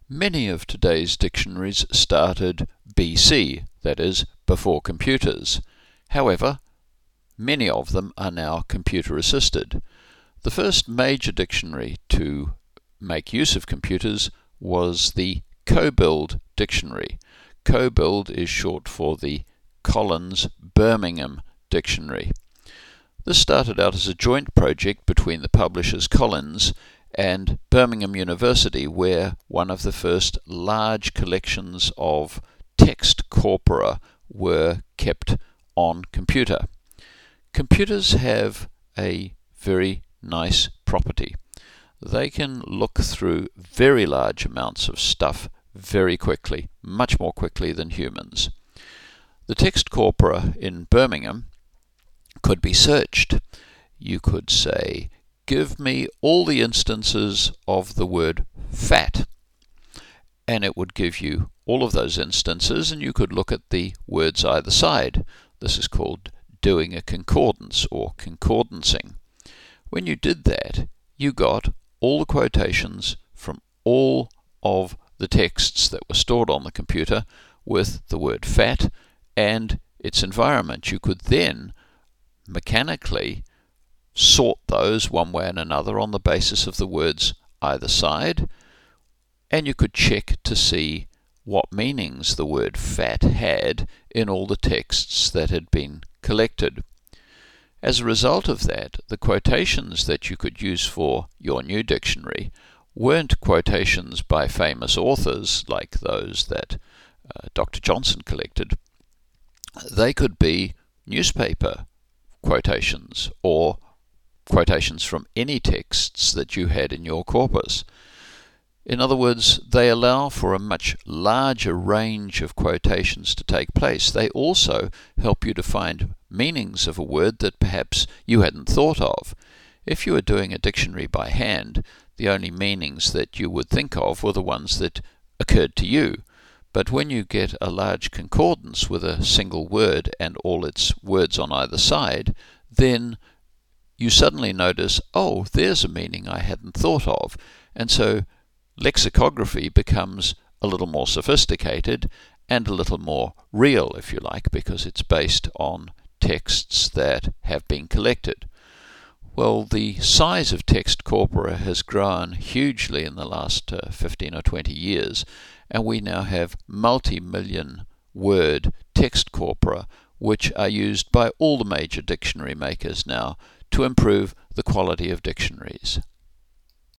Many of today's dictionaries started BC, that is, before computers. However, many of them are now computer-assisted. The first major dictionary to make use of computers was the CoBuild dictionary. CoBuild is short for the Collins-Birmingham dictionary. This started out as a joint project between the publishers Collins and Birmingham University, where one of the first large collections of text corpora were kept on computer. Computers have a very nice property. They can look through very large amounts of stuff very quickly, much more quickly than humans. The text corpora in Birmingham could be searched. You could say, "Give me all the instances of the word fat," and it would give you all of those instances, and you could look at the words either side. This is called doing a concordance or concordancing. When you did that, you got all the quotations from all of the texts that were stored on the computer with the word fat and its environment. You could then mechanically sort those one way and another on the basis of the words either side, and you could check to see what meanings the word fat had in all the texts that had been collected. As a result of that, the quotations that you could use for your new dictionary weren't quotations by famous authors like those that Dr. Johnson collected. They could be newspaper quotations or quotations from any texts that you had in your corpus. In other words, they allow for a much larger range of quotations to take place. They also help you to find meanings of a word that perhaps you hadn't thought of. If you were doing a dictionary by hand, the only meanings that you would think of were the ones that occurred to you. But when you get a large concordance with a single word and all its words on either side, then you suddenly notice, oh, there's a meaning I hadn't thought of. And so lexicography becomes a little more sophisticated and a little more real, if you like, because it's based on texts that have been collected. Well, the size of text corpora has grown hugely in the last 15 or 20 years, and we now have multi-million word text corpora which are used by all the major dictionary makers now to improve the quality of dictionaries.